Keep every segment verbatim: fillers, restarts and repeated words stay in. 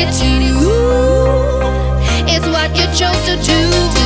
it to. It's what you chose to do.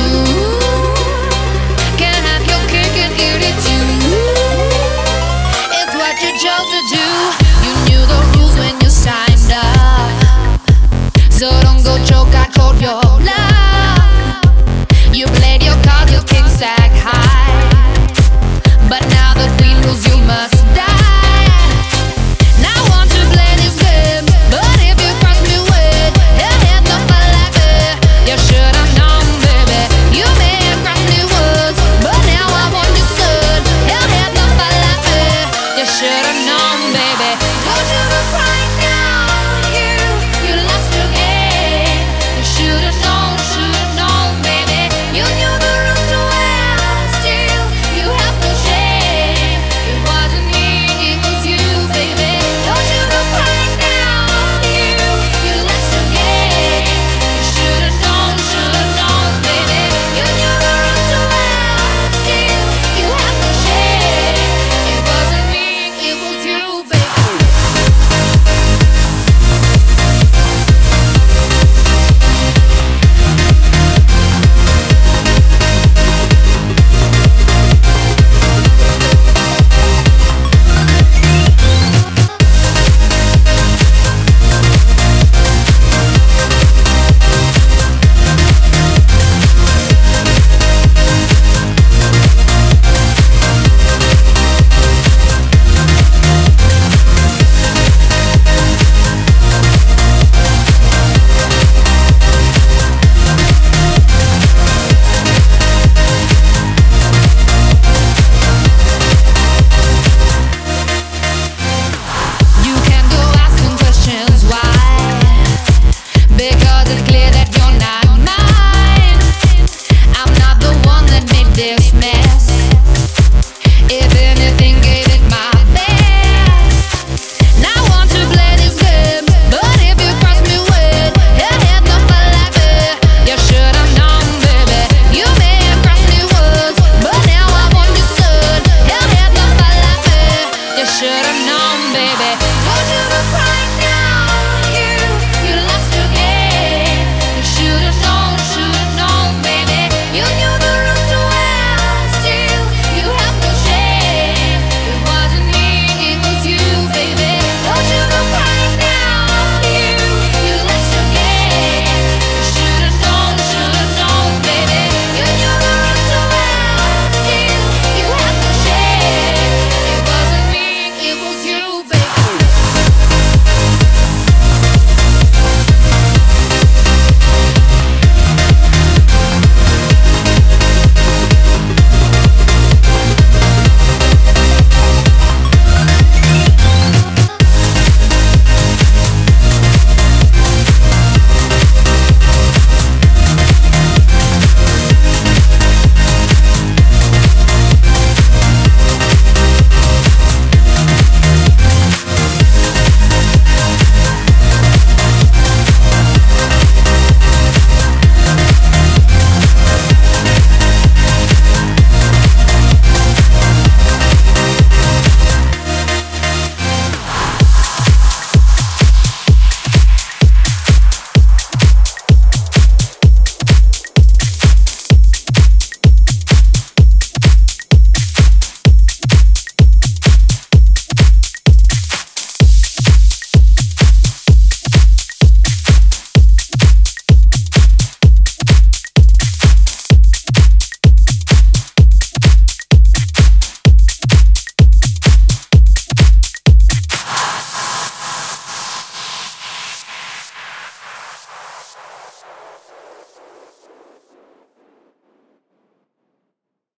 Can't have your cake and eat it too. It's what you chose to do. You knew the rules when you signed up, so don't go choke, I called your bluff. You played your cards, your king sack high, but now the queen rules, you must die. Now I want to play this game, but if you cross me with your head up like that, you should have known, baby. You may have crossed me once, but now I want you soon. Your head up like that, you should have known, baby. Don't you be crying now, you, you lost your game. You should have known, should have known, baby. You knew the rules so well, still you have no shame. It wasn't me, it was you, baby. Don't you be crying now, you, you lost your game. You should have known, should have known, baby. You knew the rules so well, still you have no shame. It wasn't me, it was you, baby. You can go asking questions why, because it's clear that you're not mine. I'm not the one that made this mess. If anything, gave it my best. Now I want to play this game, but if you cross me with your head up like that, you should have known, baby. You may have crossed me once, but now I want you soon. Your head up like that, you should have known, baby.